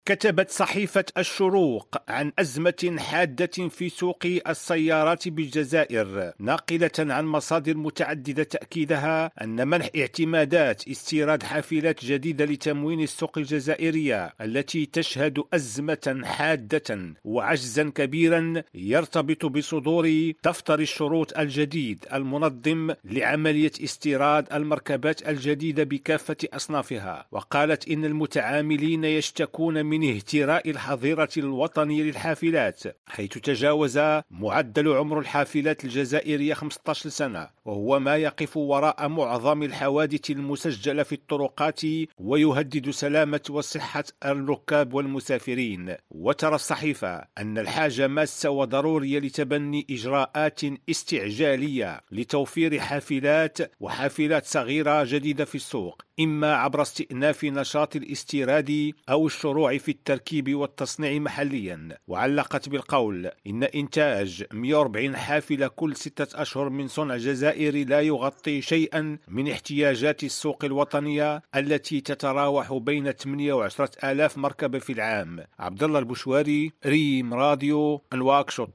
كتبت صحيفة الشروق عن أزمة حادة في سوق السيارات بالجزائر، ناقلة عن مصادر متعددة تأكيدها أن منح اعتمادات استيراد حافلات جديدة لتموين السوق الجزائرية التي تشهد أزمة حادة وعجزا كبيرا يرتبط بصدور دفتر الشروط الجديد المنظم لعملية استيراد المركبات الجديدة بكافة أصنافها. وقالت إن المتعاملين يشتكون من اهتراء الحظيرة الوطني للحافلات، حيث تجاوز معدل عمر الحافلات الجزائرية 15 سنة، وهو ما يقف وراء معظم الحوادث المسجلة في الطرقات ويهدد سلامة وصحة الركاب والمسافرين. وترى الصحيفة أن الحاجة ماسة وضرورية لتبني إجراءات استعجالية لتوفير حافلات وحافلات صغيرة جديدة في السوق، إما عبر استئناف نشاط الاستيراد أو الشروع في التركيب والتصنيع محليا. وعلقت بالقول إن إنتاج 140 حافلة كل 6 أشهر من صنع جزائري لا يغطي شيئا من احتياجات السوق الوطنية التي تتراوح بين 8 و10 آلاف مركبة في العام. عبد الله البشواري، ريم راديو، نواكشوط.